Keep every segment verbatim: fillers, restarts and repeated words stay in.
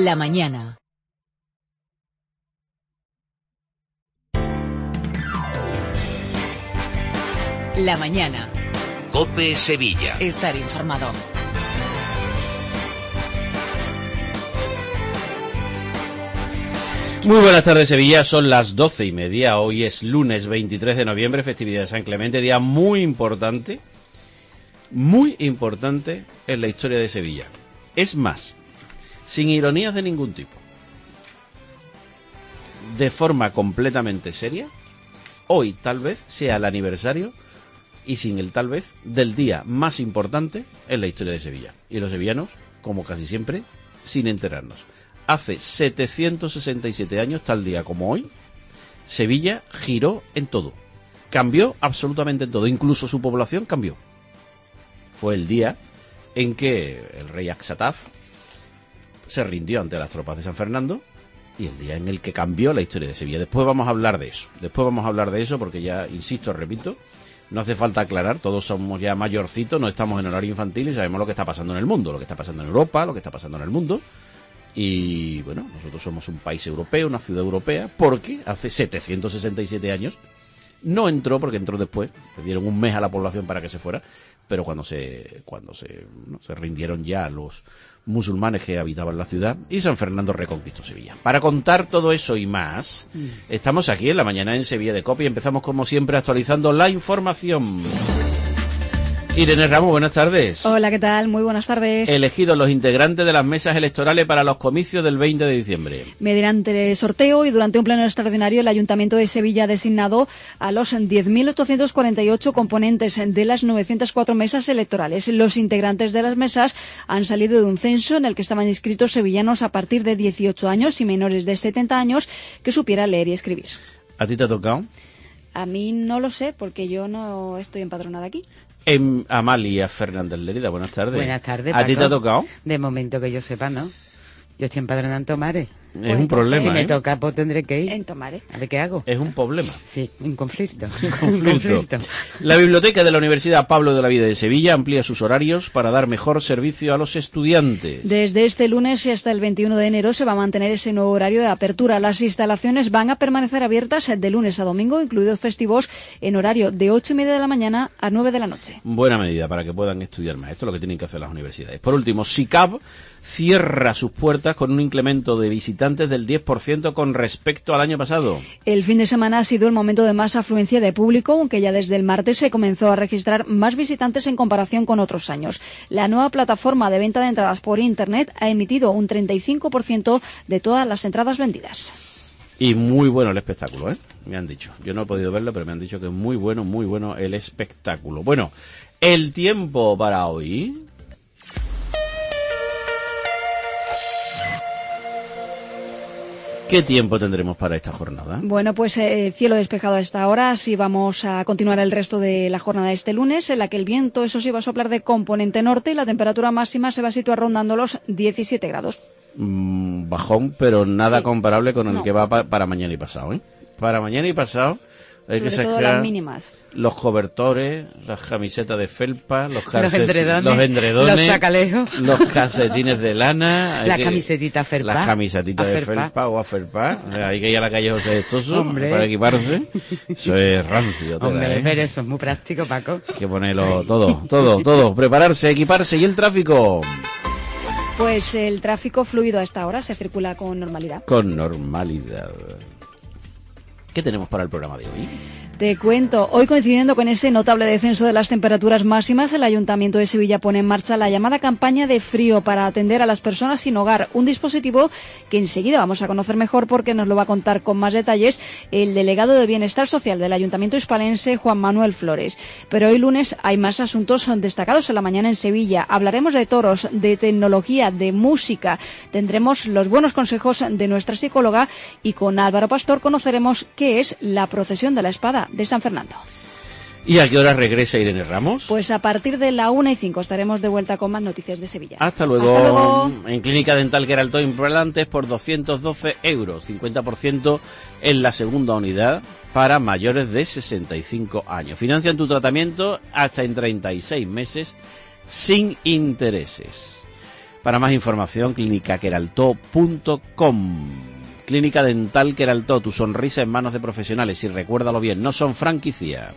La mañana. La mañana. COPE Sevilla. Estar informado. Muy buenas tardes, Sevilla. Son las doce y media. Hoy es lunes veintitrés de noviembre, festividad de San Clemente, día muy importante, muy importante en la historia de Sevilla. Es más, sin ironías de ningún tipo, de forma completamente seria, hoy tal vez sea el aniversario, y sin el tal vez, del día más importante en la historia de Sevilla. Y los sevillanos, como casi siempre, sin enterarnos. Hace setecientos sesenta y siete años, tal día como hoy, Sevilla giró en todo. Cambió absolutamente en todo. Incluso su población cambió. Fue el día en que el rey Axataf se rindió ante las tropas de San Fernando y el día en el que cambió la historia de Sevilla. Después vamos a hablar de eso. Después vamos a hablar de eso porque ya, insisto, repito, no hace falta aclarar, todos somos ya mayorcitos, no estamos en horario infantil y sabemos lo que está pasando en el mundo, lo que está pasando en Europa, lo que está pasando en el mundo. Y bueno, nosotros somos un país europeo, una ciudad europea, porque hace setecientos sesenta y siete años no entró, porque entró después, le dieron un mes a la población para que se fuera, pero cuando se cuando se, ¿no? se rindieron ya los musulmanes que habitaban la ciudad y San Fernando reconquistó Sevilla. Para contar todo eso y más, mm. estamos aquí en la mañana en Sevilla de COPE y empezamos como siempre actualizando la información. Irene Ramos, buenas tardes. Hola, ¿qué tal? Muy buenas tardes. Elegidos los integrantes de las mesas electorales para los comicios del veinte de diciembre. Mediante sorteo y durante un pleno extraordinario, el Ayuntamiento de Sevilla ha designado a los diez mil ochocientos cuarenta y ocho componentes de las novecientas cuatro mesas electorales. Los integrantes de las mesas han salido de un censo en el que estaban inscritos sevillanos a partir de dieciocho años y menores de setenta años que supieran leer y escribir. ¿A ti te ha tocado? A mí no lo sé, porque yo no estoy empadronada aquí. En Amalia Fernández Lerida, buenas tardes. Buenas tardes, ¿A Paco? ti te ha tocado? De momento que yo sepa, ¿no? Yo estoy empadronada en Tomares. Es Pues, un problema, Si me ¿eh? toca, pues tendré que ir. En Tomares. A ver qué hago. Es un problema. Sí, un conflicto. Un conflicto. La Biblioteca de la Universidad Pablo de la Vida de Sevilla amplía sus horarios para dar mejor servicio a los estudiantes. Desde este lunes y hasta el veintiuno de enero se va a mantener ese nuevo horario de apertura. Las instalaciones van a permanecer abiertas de lunes a domingo, incluidos festivos, en horario de ocho y media de la mañana a nueve de la noche. Buena medida para que puedan estudiar más. Esto es lo que tienen que hacer las universidades. Por último, SICAV cierra sus puertas con un incremento de visitantes del diez por ciento con respecto al año pasado. El fin de semana ha sido el momento de más afluencia de público, aunque ya desde el martes se comenzó a registrar más visitantes en comparación con otros años. La nueva plataforma de venta de entradas por Internet ha emitido un treinta y cinco por ciento de todas las entradas vendidas. Y muy bueno el espectáculo, ¿eh? Me han dicho. Yo no he podido verlo, pero me han dicho que es muy bueno, muy bueno el espectáculo. Bueno, el tiempo para hoy. ¿Qué tiempo tendremos para esta jornada? Bueno, pues eh, cielo despejado a esta hora, así vamos a continuar el resto de la jornada de este lunes, en la que el viento, eso sí, va a soplar de componente norte y la temperatura máxima se va a situar rondando los diecisiete grados. Mm, bajón, pero nada Sí. comparable con el No. que va pa- para mañana y pasado, ¿eh? Para mañana y pasado hay Sobre que todo sacar las mínimas. los cobertores, las camisetas de felpa, los, Los calcet- endredones, los endredones, los sacalejos, los calcetines de lana, hay las que- camisetitas felpa. las camisetitas a de felpa. felpa o a felpa, hay que ir a la calle José Estoso Hombre. para equiparse. Eso es rancio, tela, Hombre, ¿eh? pero eso es muy práctico, Paco. Hay que ponerlo todo, todo, todo, prepararse, equiparse. Y el tráfico Pues el tráfico fluido a esta hora se circula con normalidad. con normalidad. ¿Qué tenemos para el programa de hoy? Te cuento, hoy coincidiendo con ese notable descenso de las temperaturas máximas, el Ayuntamiento de Sevilla pone en marcha la llamada campaña de frío para atender a las personas sin hogar, un dispositivo que enseguida vamos a conocer mejor porque nos lo va a contar con más detalles el delegado de Bienestar Social del Ayuntamiento hispalense, Juan Manuel Flores. Pero hoy lunes hay más asuntos destacados en la mañana en Sevilla. Hablaremos de toros, de tecnología, de música, tendremos los buenos consejos de nuestra psicóloga y con Álvaro Pastor conoceremos qué es la procesión de la espada de San Fernando. ¿Y a qué hora regresa Irene Ramos? Pues a partir de la una y cinco estaremos de vuelta con más noticias de Sevilla. Hasta luego. Hasta luego. En Clínica Dental Queralto Implantes por doscientos doce euros, cincuenta por ciento en la segunda unidad para mayores de sesenta y cinco años. Financian tu tratamiento hasta en treinta y seis meses sin intereses. Para más información, clínica queraltó punto com. Clínica Dental Queraltó, tu sonrisa en manos de profesionales. Y recuérdalo bien, no son franquicia.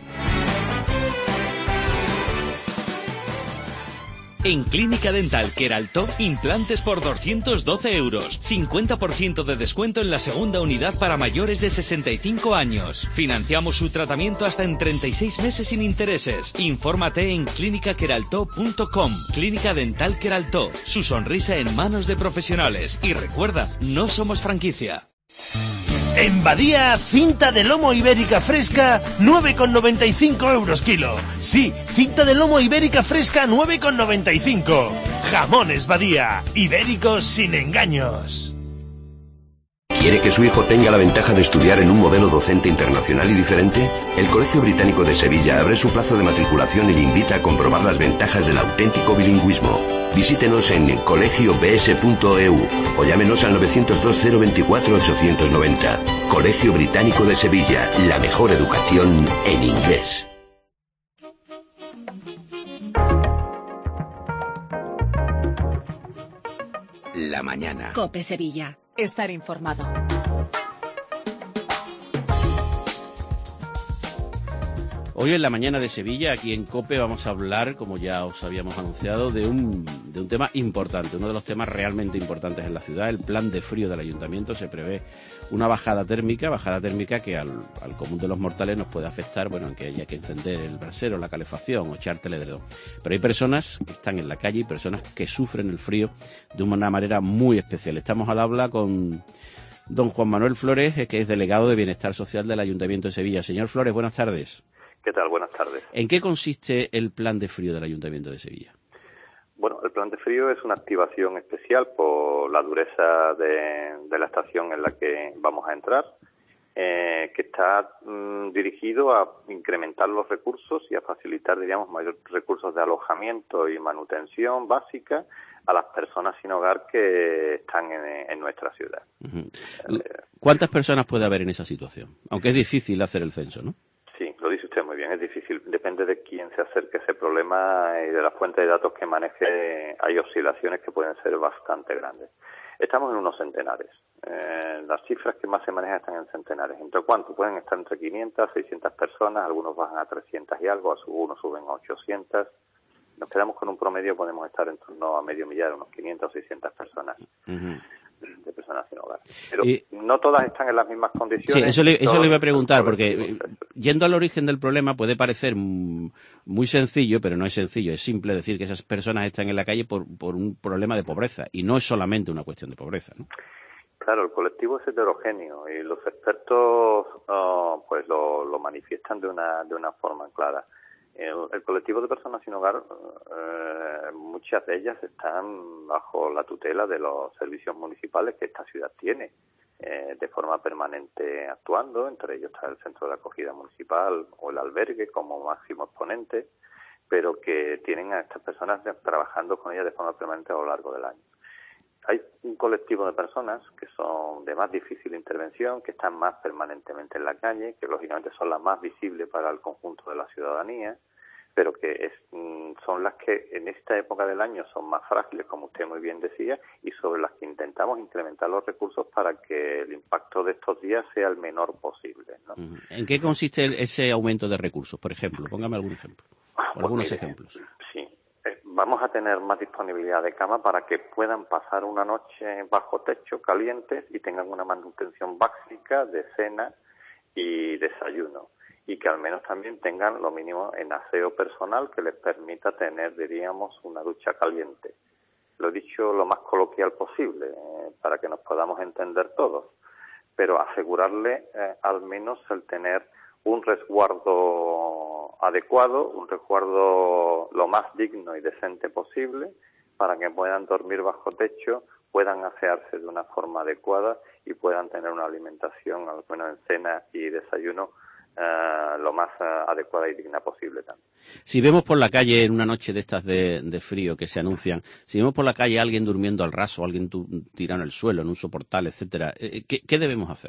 En Clínica Dental Queraltó, implantes por doscientos doce euros. cincuenta por ciento de descuento en la segunda unidad para mayores de sesenta y cinco años. Financiamos su tratamiento hasta en treinta y seis meses sin intereses. Infórmate en clínica queraltó punto com. Clínica Dental Queraltó, su sonrisa en manos de profesionales. Y recuerda, no somos franquicia. En Badía, cinta de lomo ibérica fresca, nueve con noventa y cinco euros kilo. Sí, cinta de lomo ibérica fresca, nueve con noventa y cinco. Jamones Badía, ibéricos sin engaños. ¿Quiere que su hijo tenga la ventaja de estudiar en un modelo docente internacional y diferente? El Colegio Británico de Sevilla abre su plazo de matriculación y le invita a comprobar las ventajas del auténtico bilingüismo. Visítenos en colegio b s punto e u o llámenos al novecientos dos cero veinticuatro ochocientos noventa. Colegio Británico de Sevilla, la mejor educación en inglés. La mañana. COPE Sevilla. Estar informado. Hoy en la mañana de Sevilla, aquí en COPE, vamos a hablar, como ya os habíamos anunciado, de un, de un tema importante, uno de los temas realmente importantes en la ciudad, el plan de frío del ayuntamiento. Se prevé una bajada térmica, bajada térmica que al, al común de los mortales nos puede afectar, bueno, en que haya que encender el brasero, la calefacción o echar teledredón. Pero hay personas que están en la calle y personas que sufren el frío de una manera muy especial. Estamos al habla con don Juan Manuel Flores, que es delegado de Bienestar Social del Ayuntamiento de Sevilla. Señor Flores, buenas tardes. ¿Qué tal? Buenas tardes. ¿En qué consiste el plan de frío del Ayuntamiento de Sevilla? Bueno, el plan de frío es una activación especial por la dureza de, de la estación en la que vamos a entrar, eh, que está mm, dirigido a incrementar los recursos y a facilitar, diríamos, mayores recursos de alojamiento y manutención básica a las personas sin hogar que están en, en nuestra ciudad. Uh-huh. ¿Cuántas personas puede haber en esa situación? Aunque es difícil hacer el censo, ¿no? Sí, lo dice usted muy bien, es difícil. Depende de quién se acerque a ese problema y de la fuente de datos que maneje. Hay oscilaciones que pueden ser bastante grandes. Estamos en unos centenares. Eh, las cifras que más se manejan están en centenares. ¿Entre cuánto? Pueden estar entre quinientas, seiscientas personas, algunos bajan a trescientas y algo, algunos suben a ochocientas. Nos quedamos con un promedio, podemos estar en torno a medio millar, unos quinientas o seiscientas personas. Uh-huh. De personas sin hogar. Pero y, no todas están en las mismas condiciones. Sí, eso le, eso le iba a preguntar, porque yendo al origen del problema puede parecer muy sencillo, pero no es sencillo, es simple decir que esas personas están en la calle por, por un problema de pobreza, y no es solamente una cuestión de pobreza, ¿no? Claro, el colectivo es heterogéneo y los expertos uh, pues lo, lo manifiestan de una, de una forma clara. El, el colectivo de personas sin hogar, eh, muchas de ellas están bajo la tutela de los servicios municipales que esta ciudad tiene, eh, de forma permanente actuando. Entre ellos está el centro de acogida municipal o el albergue como máximo exponente, pero que tienen a estas personas trabajando con ellas de forma permanente a lo largo del año. Hay un colectivo de personas que son de más difícil intervención, que están más permanentemente en la calle, que lógicamente son las más visibles para el conjunto de la ciudadanía, pero que es, son las que en esta época del año son más frágiles, como usted muy bien decía, y sobre las que intentamos incrementar los recursos para que el impacto de estos días sea el menor posible, ¿no? ¿En qué consiste ese aumento de recursos, por ejemplo? Póngame algún ejemplo, o pues algunos mire, ejemplos. Sí. Vamos a tener más disponibilidad de cama para que puedan pasar una noche bajo techo, calientes, y tengan una manutención básica de cena y desayuno. Y que al menos también tengan lo mínimo en aseo personal que les permita tener, diríamos, una ducha caliente. Lo he dicho lo más coloquial posible, eh, para que nos podamos entender todos. Pero asegurarle eh, al menos el tener un resguardo adecuado, un resguardo lo más digno y decente posible, para que puedan dormir bajo techo, puedan asearse de una forma adecuada y puedan tener una alimentación, al menos en cena y desayuno, Uh, lo más uh, adecuada y digna posible también. Si vemos por la calle en una noche de estas de, de frío que se anuncian, si vemos por la calle a alguien durmiendo al raso, alguien tu, tirado en el suelo, en un soportal, etcétera, ¿qué, qué debemos hacer?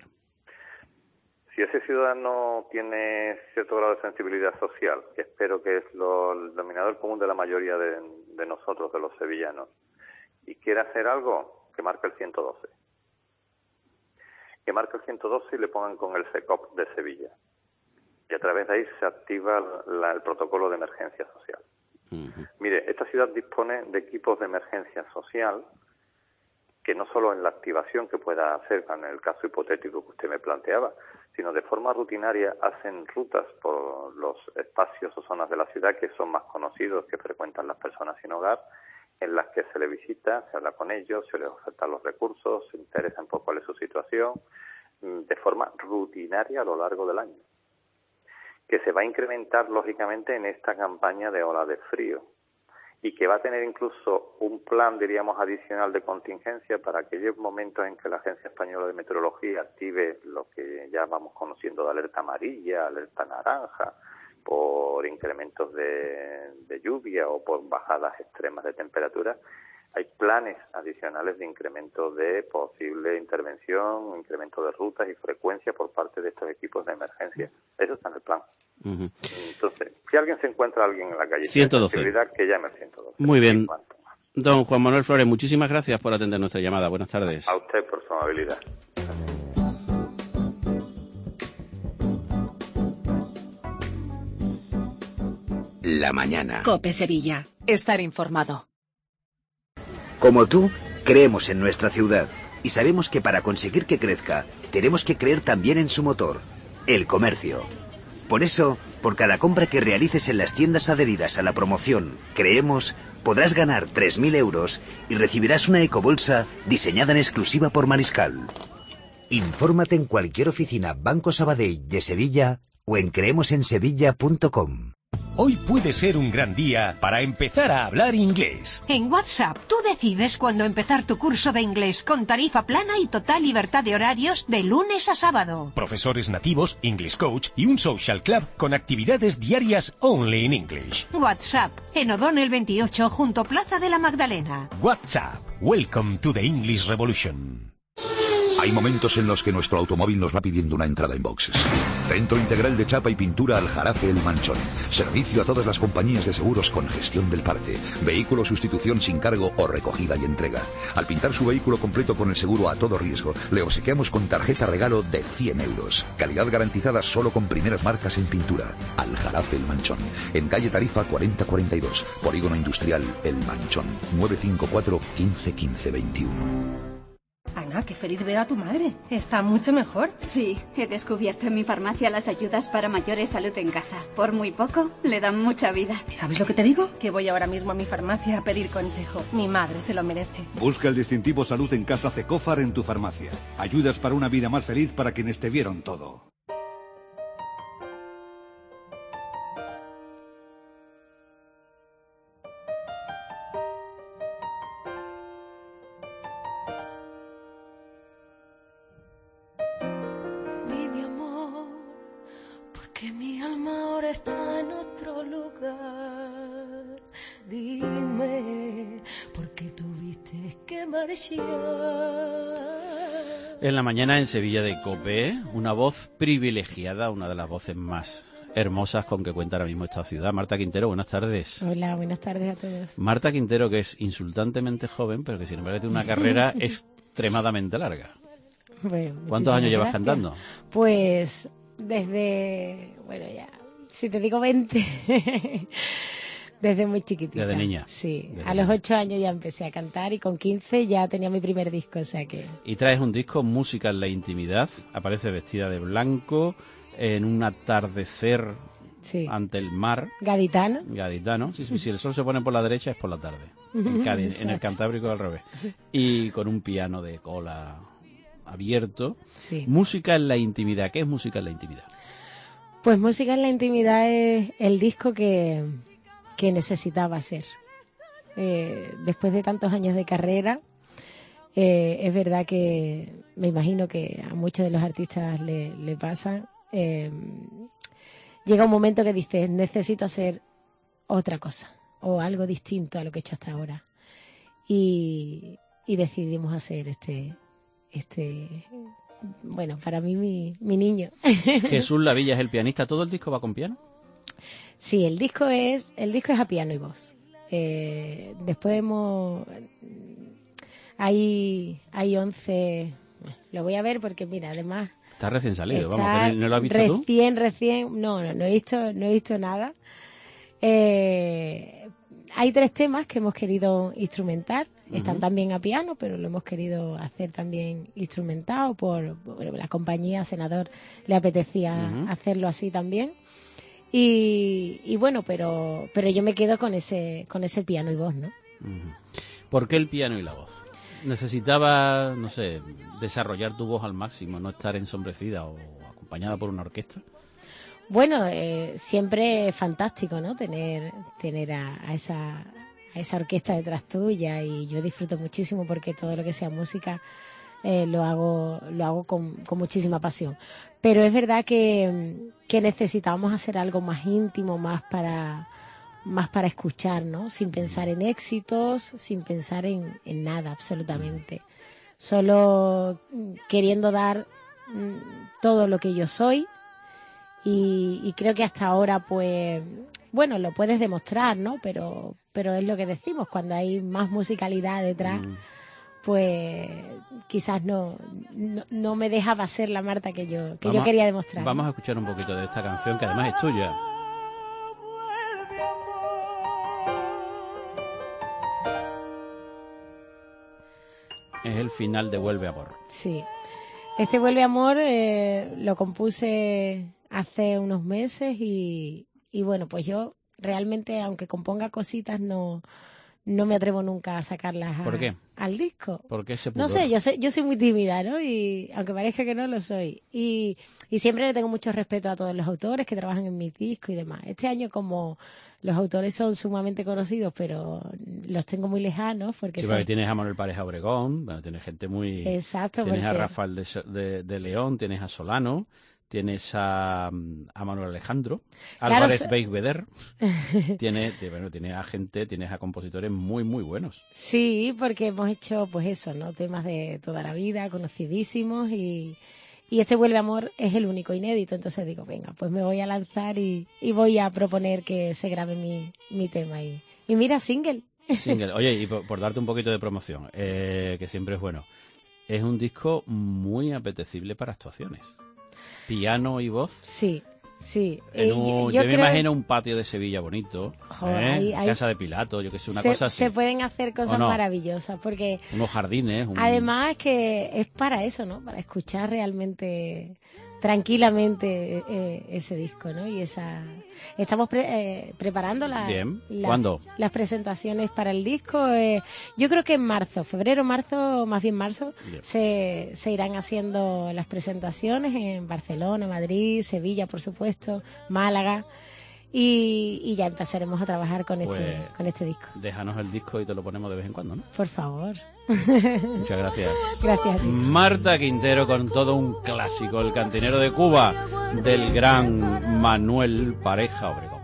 Si ese ciudadano tiene cierto grado de sensibilidad social, que espero que es lo, el denominador común de la mayoría de, de nosotros, de los sevillanos, y quiere hacer algo, que marque el ciento doce. Que marque el ciento doce y le pongan con el C E C O P de Sevilla. Y a través de ahí se activa la, el protocolo de emergencia social. Uh-huh. Mire, esta ciudad dispone de equipos de emergencia social que no solo en la activación que pueda hacer, en el caso hipotético que usted me planteaba, sino de forma rutinaria hacen rutas por los espacios o zonas de la ciudad que son más conocidos, que frecuentan las personas sin hogar, en las que se les visita, se habla con ellos, se les ofertan los recursos, se interesan por cuál es su situación, de forma rutinaria a lo largo del año, que se va a incrementar lógicamente en esta campaña de ola de frío, y que va a tener incluso un plan, diríamos, adicional de contingencia para aquellos momentos en que la Agencia Española de Meteorología active lo que ya vamos conociendo de alerta amarilla, alerta naranja, por incrementos de, de lluvia o por bajadas extremas de temperatura. Hay planes adicionales de incremento de posible intervención, incremento de rutas y frecuencia por parte de estos equipos de emergencia. Eso está en el plan. Uh-huh. Entonces, si alguien se encuentra a alguien en la calle, ciento doce. Que llame al ciento doce. Muy bien. Don Juan Manuel Flores, muchísimas gracias por atender nuestra llamada. Buenas tardes. A usted por su amabilidad. La mañana. COPE Sevilla. Estar informado. Como tú, creemos en nuestra ciudad y sabemos que para conseguir que crezca, tenemos que creer también en su motor, el comercio. Por eso, por cada compra que realices en las tiendas adheridas a la promoción Creemos, podrás ganar tres mil euros y recibirás una ecobolsa diseñada en exclusiva por Mariscal. Infórmate en cualquier oficina Banco Sabadell de Sevilla o en creemos en sevilla punto com. Hoy puede ser un gran día para empezar a hablar inglés. En WhatsApp, tú decides cuándo empezar tu curso de inglés con tarifa plana y total libertad de horarios de lunes a sábado. Profesores nativos, English Coach y un social club con actividades diarias only in English. WhatsApp, en O'Donnell veintiocho, junto Plaza de la Magdalena. WhatsApp, welcome to the English Revolution. Hay momentos en los que nuestro automóvil nos va pidiendo una entrada en boxes. Centro Integral de Chapa y Pintura Aljarafe El Manchón. Servicio a todas las compañías de seguros con gestión del parte. Vehículo sustitución sin cargo o recogida y entrega. Al pintar su vehículo completo con el seguro a todo riesgo, le obsequiamos con tarjeta regalo de cien euros. Calidad garantizada solo con primeras marcas en pintura. Aljarafe El Manchón. En calle Tarifa cuarenta cuarenta y dos. Polígono Industrial El Manchón. nueve cinco cuatro, quince, quince, veintiuno. Ana, qué feliz veo a tu madre. Está mucho mejor. Sí, he descubierto en mi farmacia las ayudas para mayores salud en casa. Por muy poco, le dan mucha vida. ¿Y sabes lo que te digo? Que voy ahora mismo a mi farmacia a pedir consejo. Mi madre se lo merece. Busca el distintivo Salud en Casa Cecofar en tu farmacia. Ayudas para una vida más feliz para quienes te vieron todo. Que mi alma ahora está en otro lugar. Dime, ¿por qué tuviste que marchar? En la mañana en Sevilla de COPE, una voz privilegiada, una de las voces más hermosas con que cuenta ahora mismo esta ciudad. Marta Quintero, buenas tardes. Hola, buenas tardes a todos. Marta Quintero, que es insultantemente joven, pero que sin embargo tiene una carrera extremadamente larga. Bueno, ¿cuántos años llevas gracias. cantando? Pues desde, bueno ya, si te digo veinte, desde muy chiquitita. Desde niña. Sí, desde a los niña. ocho años ya empecé a cantar y con quince ya tenía mi primer disco, o sea que... Y traes un disco, Música en la Intimidad, aparece vestida de blanco, en un atardecer sí. ante el mar. Gaditano. Gaditano, sí, sí, si el sol se pone por la derecha es por la tarde, en, Cádiz, en el Cantábrico al revés. Y con un piano de cola abierto. Sí. Música en la Intimidad, ¿qué es Música en la Intimidad? Pues Música en la Intimidad es el disco que, que necesitaba hacer. Eh, después de tantos años de carrera, eh, es verdad que me imagino que a muchos de los artistas le, le pasa. Eh, llega un momento que dices, necesito hacer otra cosa o algo distinto a lo que he hecho hasta ahora. Y, y decidimos hacer este... este bueno, para mí mi, mi niño. Jesús Lavilla es el pianista. ¿Todo el disco va con piano? Sí, el disco es el disco es a piano y voz. Eh, después hemos hay, hay once... Lo voy a ver porque, mira, además... Está recién salido, está vamos, ¿no lo has visto recién, tú? Recién, recién... No, no, no he visto, no he visto nada. Eh, hay tres temas que hemos querido instrumentar. Están Ujú. también a piano, pero lo hemos querido hacer también instrumentado por, por la compañía Senador. Le apetecía Ujú. hacerlo así también. Y, y bueno, pero pero yo me quedo con ese con ese piano y voz, ¿no? Ujú. ¿Por qué el piano y la voz? ¿Necesitaba, no sé, desarrollar tu voz al máximo, no estar ensombrecida o acompañada por una orquesta? Bueno, eh, siempre es fantástico, ¿no? Tener tener a, a esa a esa orquesta detrás tuya, y yo disfruto muchísimo porque todo lo que sea música eh, lo hago lo hago con, con muchísima pasión. Pero es verdad que, que necesitábamos hacer algo más íntimo, más para más para escuchar, ¿no? Sin pensar en éxitos, sin pensar en, en nada, absolutamente. Solo queriendo dar mm, todo lo que yo soy, y, y creo que hasta ahora, pues, bueno, lo puedes demostrar, ¿no? Pero, pero es lo que decimos, cuando hay más musicalidad detrás, Mm. pues quizás no, no, no me dejaba ser la Marta que yo, que yo Vamos- quería demostrar. Vamos a escuchar un poquito de esta canción, que además es tuya. Es el final de Vuelve Amor. Sí. Este Vuelve Amor eh, lo compuse hace unos meses y, y bueno, pues yo realmente, aunque componga cositas, no, no me atrevo nunca a sacarlas a- ¿Por qué? al disco. ¿Por qué ese No pudor? sé, yo soy, yo soy muy tímida, ¿no? Y aunque parezca que no lo soy. Y, y siempre le tengo mucho respeto a todos los autores que trabajan en mis discos y demás. Este año, como los autores son sumamente conocidos, pero los tengo muy lejanos porque Sí, son... porque tienes a Manuel Pareja Obregón, bueno, tienes gente muy... Exacto, Tienes a porque- Rafael de, So- de- de León, tienes a Solano, tienes a, mm, a Manuel Alejandro, Claro, Álvarez so- Beigbeder, tienes, te- bueno, tienes a gente, tienes a compositores muy, muy buenos. Sí, porque hemos hecho, pues eso, ¿no? Temas de toda la vida, conocidísimos, y, y este Vuelve Amor es el único inédito. Entonces digo, venga, pues me voy a lanzar y, y voy a proponer que se grabe mi, mi tema. Y, y mira, single. Single. Oye, y por, por darte un poquito de promoción, eh, que siempre es bueno, es un disco muy apetecible para actuaciones. Piano y voz. Sí, sí. En Eh, un- yo- yo yo me creo- imagino un patio de Sevilla bonito, Joder, ¿eh? ahí- ahí- Casa de Pilato, yo que sé, una se, cosa así. se pueden hacer cosas ¿O no? maravillosas, porque Unos jardines. Un... además es que es para eso, ¿no? Para escuchar realmente tranquilamente eh, ese disco, ¿no? Y esa estamos pre- eh, preparando la- Bien. la- ¿Cuándo? las presentaciones para el disco. eh, yo creo que en marzo, febrero, marzo, más bien marzo, Bien. se, se irán haciendo las presentaciones en Barcelona, Madrid, Sevilla, por supuesto, Málaga. Y, y ya empezaremos a trabajar con Pues- este con este disco. Déjanos el disco y te lo ponemos de vez en cuando, ¿no? Por favor. Muchas gracias. Gracias a ti. Marta Quintero con todo un clásico, El cantinero de Cuba, del gran Manuel Pareja Obregón.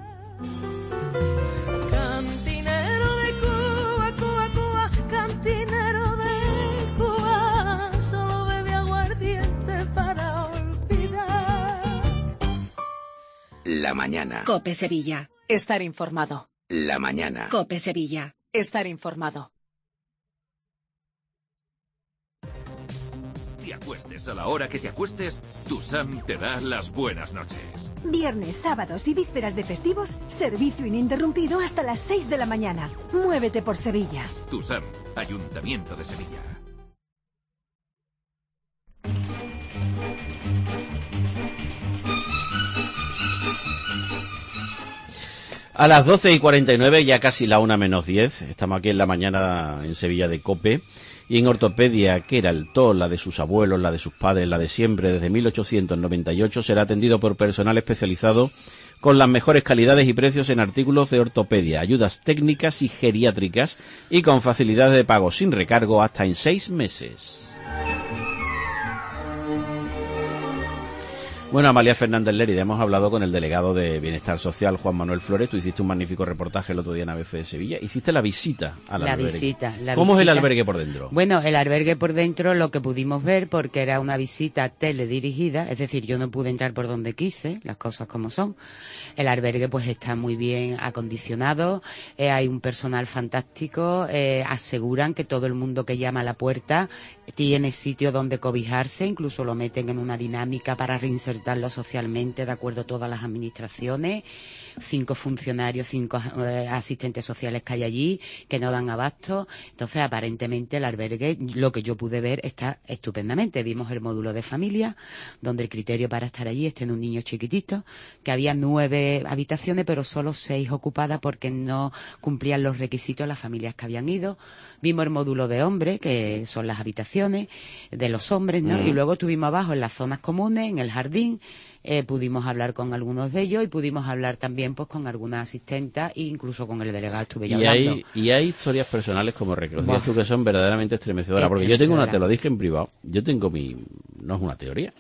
Cantinero de Cuba, Cuba, Cuba, cantinero de Cuba, solo bebe aguardiente para olvidar. La mañana. Cope Sevilla. Estar informado. La mañana. Cope Sevilla. Estar informado. Te acuestes a la hora que te acuestes, Tusam te da las buenas noches. Viernes, sábados y vísperas de festivos, servicio ininterrumpido hasta las seis de la mañana. Muévete por Sevilla. Tusam, Ayuntamiento de Sevilla. A las doce y cuarenta y nueve, ya casi la una menos diez, estamos aquí en la mañana en Sevilla de COPE, y en ortopedia, que era el T O, la de sus abuelos, la de sus padres, la de siempre, desde mil ochocientos noventa y ocho, será atendido por personal especializado con las mejores calidades y precios en artículos de ortopedia, ayudas técnicas y geriátricas, y con facilidades de pago sin recargo hasta en seis meses. Bueno, Amalia Fernández Lérida, hemos hablado con el delegado de Bienestar Social, Juan Manuel Flores. Tú hiciste un magnífico reportaje el otro día en A B C de Sevilla. Hiciste la visita al la albergue. Visita, la ¿Cómo visita. es el albergue por dentro? Bueno, el albergue por dentro, lo que pudimos ver, porque era una visita teledirigida, es decir, yo no pude entrar por donde quise, las cosas como son. El albergue pues está muy bien acondicionado, eh, hay un personal fantástico, eh, aseguran que todo el mundo que llama a la puerta tiene sitio donde cobijarse, incluso lo meten en una dinámica para reinsertarlo socialmente, de acuerdo a todas las administraciones. Cinco funcionarios, cinco eh, asistentes sociales que hay allí, que no dan abasto. Entonces, aparentemente, el albergue, lo que yo pude ver, está estupendamente. Vimos el módulo de familia, donde el criterio para estar allí es tener un niño chiquitito, que había nueve habitaciones, pero solo seis ocupadas porque no cumplían los requisitos las familias que habían ido. Vimos el módulo de hombres, que son las habitaciones de los hombres, ¿no? Mm. Y luego tuvimos abajo en las zonas comunes, en el jardín, Eh, pudimos hablar con algunos de ellos y pudimos hablar también pues con algunas asistentes e incluso con el delegado estuve ya y hablando. hay y hay historias personales, como recogías tú, que son verdaderamente estremecedoras, porque yo tengo una, te lo dije en privado, yo tengo mi, no es una teoría,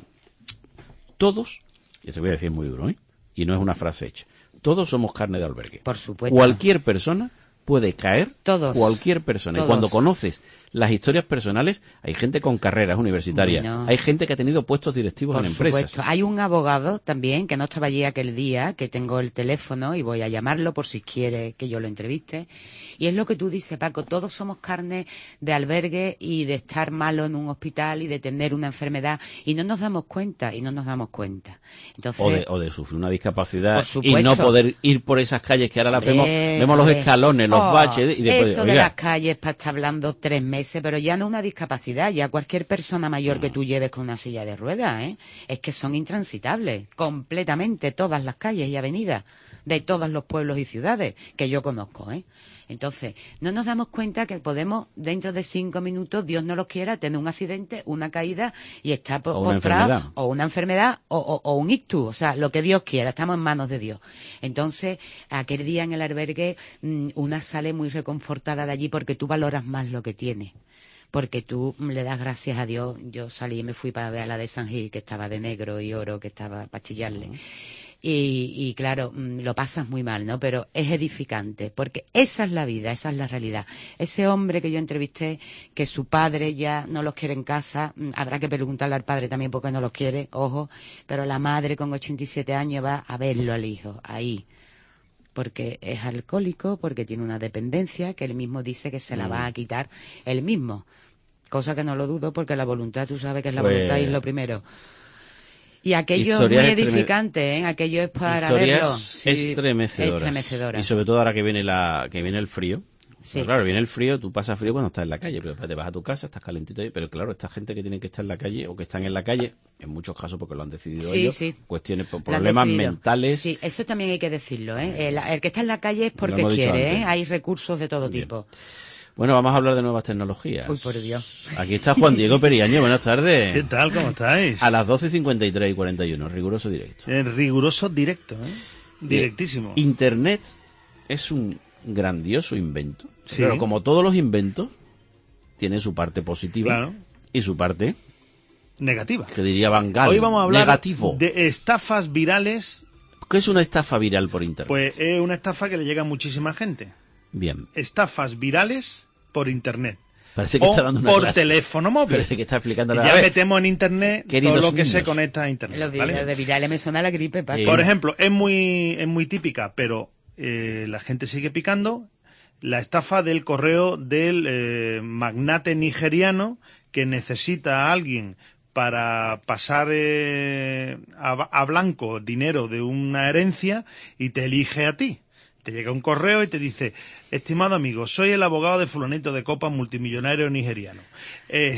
todos, y te voy a decir muy duro, ¿eh? Y no es una frase hecha, todos somos carne de albergue. Por supuesto. Cualquier persona puede caer, todos, cualquier persona. todos. Y cuando conoces las historias personales, hay gente con carreras universitarias, bueno, hay gente que ha tenido puestos directivos por en empresas. Supuesto. Hay un abogado también, que no estaba allí aquel día, que tengo el teléfono y voy a llamarlo por si quiere que yo lo entreviste. Y es lo que tú dices, Paco, todos somos carne de albergue y de estar malo en un hospital y de tener una enfermedad y no nos damos cuenta, y no nos damos cuenta. Entonces, o, de, o de sufrir una discapacidad por y no poder ir por esas calles que ahora las vemos, eh, vemos los escalones, los oh, baches y después eso oiga, de las calles para estar hablando tres meses, pero ya no una discapacidad, ya cualquier persona mayor que tú lleves con una silla de ruedas, ¿eh? Es que son intransitables, completamente, todas las calles y avenidas de todos los pueblos y ciudades que yo conozco, ¿eh? Entonces, no nos damos cuenta que podemos, dentro de cinco minutos, Dios no los quiera, tener un accidente, una caída y estar po- O una postrado, enfermedad. o una enfermedad, o, o, o un ictus, o sea, lo que Dios quiera, estamos en manos de Dios. Entonces, aquel día en el albergue, mmm, una sale muy reconfortada de allí porque tú valoras más lo que tienes. Porque tú le das gracias a Dios. Yo salí y me fui para ver a la de San Gil, que estaba de negro y oro, que estaba para chillarle. Uh-huh. Y, y claro, lo pasas muy mal, ¿no? Pero es edificante, porque esa es la vida, esa es la realidad. Ese hombre que yo entrevisté, que su padre ya no los quiere en casa, habrá que preguntarle al padre también por qué no los quiere, ojo, pero la madre con ochenta y siete años va a verlo al hijo, ahí. Porque es alcohólico, porque tiene una dependencia, que él mismo dice que se la va a quitar él mismo. Cosa que no lo dudo, porque la voluntad, tú sabes que es la pues... voluntad y es lo primero. Y aquello historias es muy estreme... edificante, ¿eh? Aquello es para historias verlo. Sí, estremecedoras. estremecedoras. Y sobre todo ahora que viene la que viene el frío. Sí. Pero claro, viene el frío, tú pasas frío cuando estás en la calle, pero te vas a tu casa, estás calentito ahí, pero claro, esta gente que tiene que estar en la calle o que están en la calle, en muchos casos porque lo han decidido sí, ellos, sí. cuestiones, problemas mentales. Sí, eso también hay que decirlo, ¿eh? El, el que está en la calle es porque quiere, ¿eh? Hay recursos de todo Bien. tipo. Bueno, vamos a hablar de nuevas tecnologías. Uy, por Dios. Aquí está Juan Diego Periaño, buenas tardes. ¿Qué tal? ¿Cómo estáis? A las doce cincuenta y tres y cuarenta y uno, riguroso directo. En riguroso directo, ¿eh? Directísimo. Internet es un grandioso invento. Sí. Pero como todos los inventos, tiene su parte positiva claro. y su parte negativa. Que diría Van Gaal. Hoy vamos a hablar negativo. de estafas virales. ¿Qué es una estafa viral por internet? Pues es una estafa que le llega a muchísima gente. Bien. Estafas virales por internet. Parece que o está dando una por clase. teléfono móvil. Parece que está explicando la Ya vez. metemos en internet Queridos todo lo que niños. se conecta a internet. Los ¿vale? de virales me suena la gripe, Paco. Sí. Por ejemplo, es muy es muy típica, pero eh, la gente sigue picando. La estafa del correo del eh, magnate nigeriano que necesita a alguien para pasar eh, a, a blanco dinero de una herencia y te elige a ti. Te llega un correo y te dice: estimado amigo, soy el abogado de fulanito de copa multimillonario nigeriano. Eh,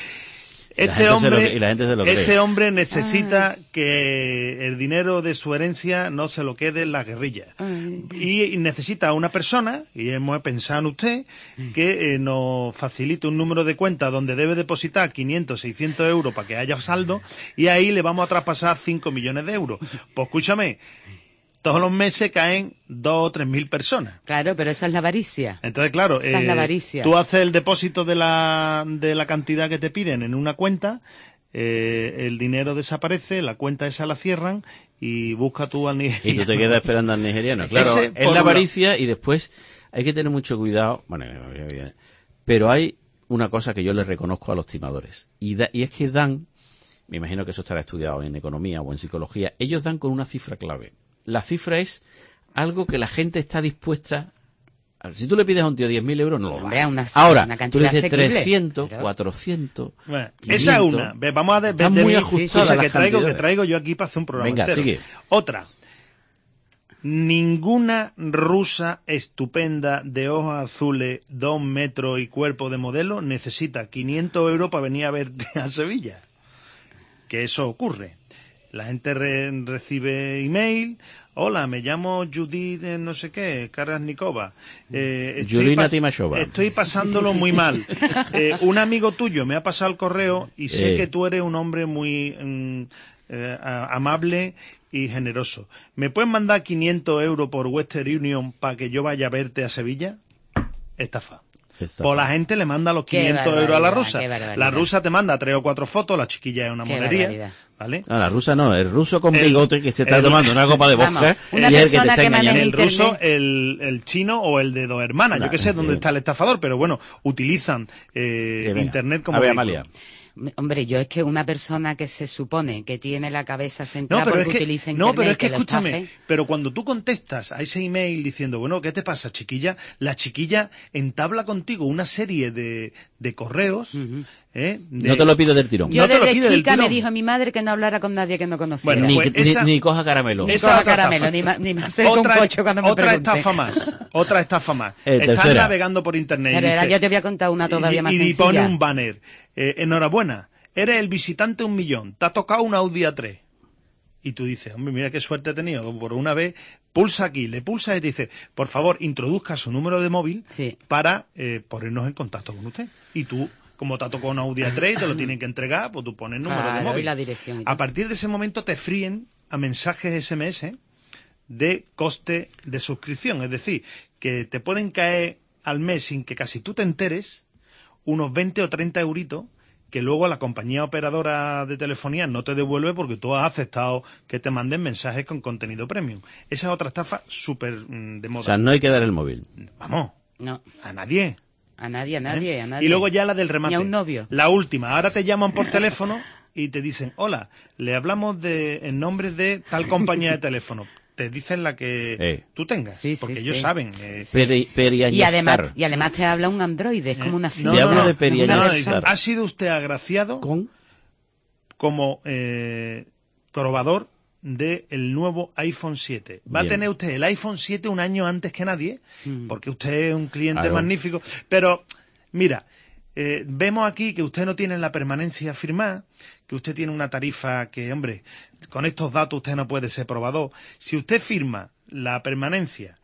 este hombre, y la gente se lo este cree. hombre necesita ah. que el dinero de su herencia no se lo quede en la guerrilla. Y, y necesita a una persona, y hemos pensado en usted, que eh, nos facilite un número de cuenta donde debe depositar quinientos, seiscientos euros para que haya saldo, y ahí le vamos a traspasar cinco millones de euros. Pues escúchame, todos los meses caen dos o tres mil personas. Claro, pero esa es la avaricia. Entonces, claro, esa eh, es la avaricia. Tú haces el depósito de la, de la cantidad que te piden en una cuenta eh, el dinero desaparece, la cuenta esa la cierran y busca tú al nigeriano. Y tú te quedas esperando al nigeriano. Claro, Ese, es por la un avaricia y después hay que tener mucho cuidado. Bueno, pero hay una cosa que yo le reconozco a los timadores. Y, da, y es que dan, me imagino que eso estará estudiado en economía o en psicología, ellos dan con una cifra clave. La cifra es algo que la gente está dispuesta. Si tú le pides a un tío diez mil euros, no lo da. Hombre, una, Ahora, una tú le dices asequible, trescientos, pero... cuatrocientos, Bueno, quinientos, esa es una. Ve, vamos a ver están de muy mí, ajustadas escucha, las que traigo, que cantidades. traigo yo aquí para hacer un programa Venga, entero. sigue. Otra. Ninguna rusa estupenda de ojos azules, dos metros y cuerpo de modelo necesita quinientos euros para venir a verte a Sevilla. Que eso ocurre. La gente re- recibe email. Hola, me llamo Judith, eh, no sé qué, Karasnikova. Eh, estoy Yulina pas- Timashova. Estoy pasándolo muy mal. Eh, un amigo tuyo me ha pasado el correo y sé Eh. que tú eres un hombre muy mm, eh, a- amable y generoso. ¿Me puedes mandar quinientos euros por Western Union para que yo vaya a verte a Sevilla? Estafa. Estafa. Pues la gente le manda los Qué quinientos euros a la barbaridad, rusa. qué barbaridad. La rusa te manda tres o cuatro fotos, la chiquilla es una Qué monería. barbaridad. ¿Vale? No, la rusa no, el ruso con El- bigote que se está el- tomando una copa de Vamos, vodka una y es el que te persona está que maneja engañando. El Internet. ruso, el, el chino o el de dos hermanas. Yo Claro, que sé dónde sí. está el estafador, pero bueno, utilizan eh, Sí, venga. Internet como A ver, vehículo. Amalia. Hombre, yo es que una persona que se supone que tiene la cabeza No, centrada pero es porque que, utiliza no, internet pero es que lo escúchame, estafe, pero cuando tú contestas a ese email diciendo, bueno, ¿qué te pasa, chiquilla? La chiquilla entabla contigo una serie de, de correos, ¿eh? De- No te lo pido del tirón. yo no te lo desde pide del chica me tirón. dijo mi madre que no hablara con nadie que no conociera. Bueno, Ni, pues ni- esa- ni coja caramelo. Ni esa coja otra caramelo, estafa. ni, ma- ni me acerco un Otra, coche cuando me otra pregunte. estafa más, otra estafa más. Eh, Estás tercera. navegando por internet y, Pero ahora dice- yo te voy a contar una todavía y, más y sencilla. pone un banner. Eh, enhorabuena, eres el visitante un millón, te ha tocado un Audi A tres. Y tú dices, hombre, mira qué suerte he tenido. Por una vez, pulsa aquí, le pulsa y te dice, por favor, introduzca su número de móvil Sí. para eh, ponernos en contacto con usted. Y tú, como te ha tocado un Audi A tres y te lo tienen que entregar, pues tú pones el número de Claro, móvil. y la dirección y A todo. partir de ese momento te fríen a mensajes ese eme ese de coste de suscripción. Es decir, que te pueden caer al mes sin que casi tú te enteres unos veinte o treinta euritos que luego la compañía operadora de telefonía no te devuelve porque tú has aceptado que te manden mensajes con contenido premium. Esa es otra estafa súper mm, de moda. O sea, no hay que dar el móvil. Vamos, No, a nadie. a nadie, a nadie, ¿eh? a nadie. Y luego ya la del remate. Ni a un novio. La última. Ahora te llaman por teléfono y te dicen, hola, le hablamos de en nombre de tal compañía de teléfono. Te dicen la que Eh. tú tengas, Sí, sí, porque ellos sí. saben. eh, Peri, Y además, periañestar. y además te habla un androide, es como una no, figura. Te hablo no, de no, periañestar. ha sido usted agraciado Con como eh, probador del nuevo iPhone siete. Va Bien. a tener usted el iPhone siete un año antes que nadie, Mm. porque usted es un cliente Claro. magnífico. Pero, mira, eh, vemos aquí que usted no tiene la permanencia firmada, que usted tiene una tarifa que, hombre, con estos datos usted no puede ser probador. Si usted firma la permanencia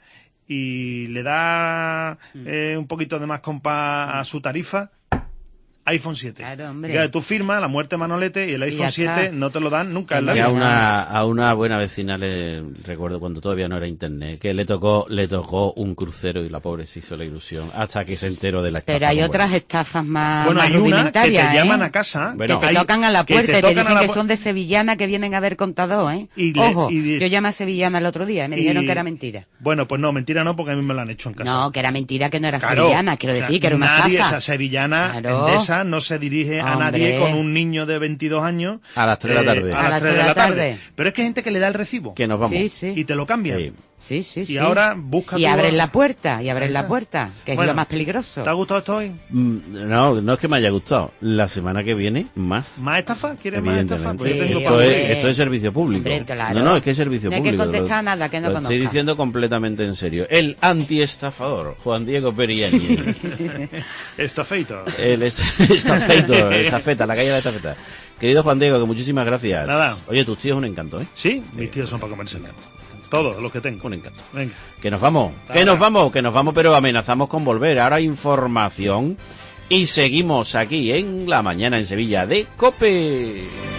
y le da eh, un poquito de más compás a su tarifa, iPhone siete. Claro, hombre. Ya, tú firmas la muerte Manolete y el Y iPhone ya siete está. no te lo dan nunca en la Y a vida. una, a una buena vecina le recuerdo cuando todavía no era internet, que le tocó, le tocó un crucero y la pobre se hizo la ilusión hasta que se enteró de la estafa. Pero hay como otras era. estafas más, Bueno, más hay una que te rudimentarias, llaman ¿eh? a casa. Bueno, que te hay- tocan a la que puerta y te tocan a dicen la que pu- son de sevillana que vienen a ver contador, ¿eh? Y le- Ojo, y de- yo llamé a sevillana el otro día y me y- dijeron que era mentira. Bueno, pues no, mentira no, porque a mí me lo han hecho en casa. No, que era mentira, que no era Claro, sevillana, quiero decir, que era una nadie, estafa. esa sevillana Claro. Endesa no se dirige a Hombre. nadie con un niño de veintidós años A las tres de la eh, tarde. a las tres de la tarde. Pero es que hay gente que le da el recibo Que nos vamos. Sí, sí. y te lo cambian. Sí. Sí, sí, Y sí. ahora busca Y tú- abren la puerta, y abren Ahí la está. puerta, que es Bueno, lo más peligroso. ¿Te ha gustado esto hoy? Mm, No, no es que me haya gustado. La semana que viene, más. ¿Más estafa? ¿Quieres más estafa? Evidentemente. Pues yo tengo Sí, esto, para- es, hombre. esto es servicio público. Hombre, claro. No, no, es que es servicio No hay que público. contestar Lo- nada que no lo conozca. estoy diciendo completamente en serio. El antiestafador, Juan Diego Periáñez. Estafeito. El est- estafeito, estafeta, la calle de la estafeta. Querido Juan Diego, que muchísimas gracias. Nada. Oye, tus tíos un encanto, ¿eh? Sí, mis tíos son para comerse. Todos los que tengo. Un encanto. Venga. Que nos vamos, que Ahora. nos vamos, que nos vamos, pero amenazamos con volver. Ahora información y seguimos aquí en La Mañana en Sevilla de COPE.